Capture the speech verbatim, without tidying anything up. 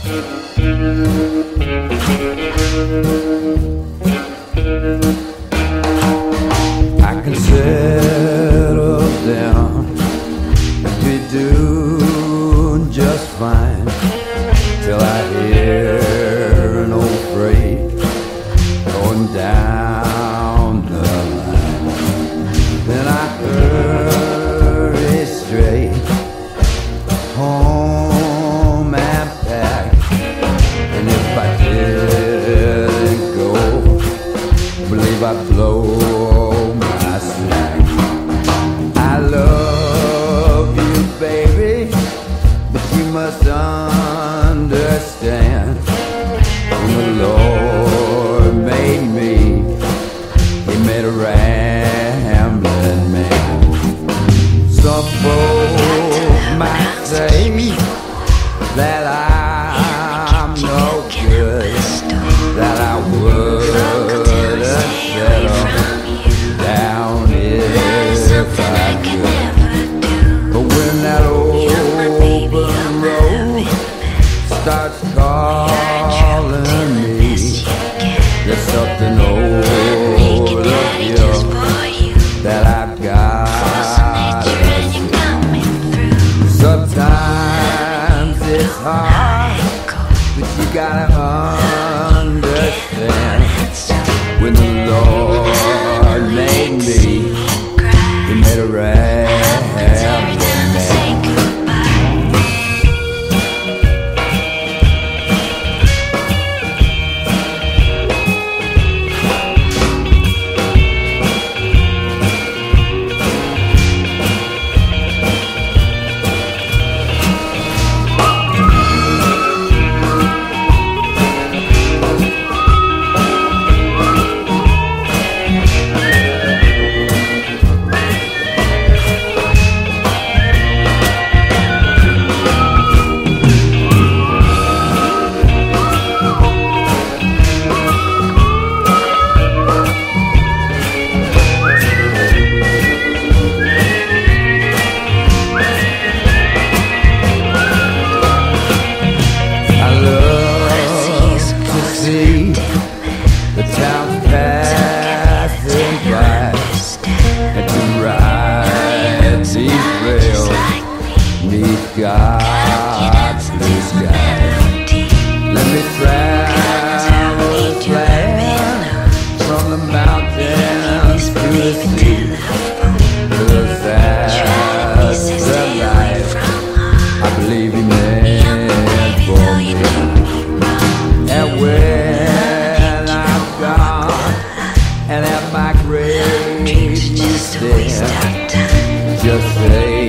I can settle down and be doing just fine till I hear an old freight going down the line. Then I hurry straight home and back, and if I didn't go, believe I'd blow my slack. I love you, baby, but you must understand, when the Lord made me, He made a rambling man. Some folks might say that I'm no good, that I wouldn't settle down if I could. But when that open road starts calling me, there's something over you that I've got to see. Sometimes it's hard, but you gotta understand, when the Lord made me, He made a rambling man. The town's passing by, and to ride these rails neath God's blue sky. Let me travel this land, from the mountains to the sea, 'cause that's the life I believe He meant for me. And when I'm gone, and at my grave you stand, just say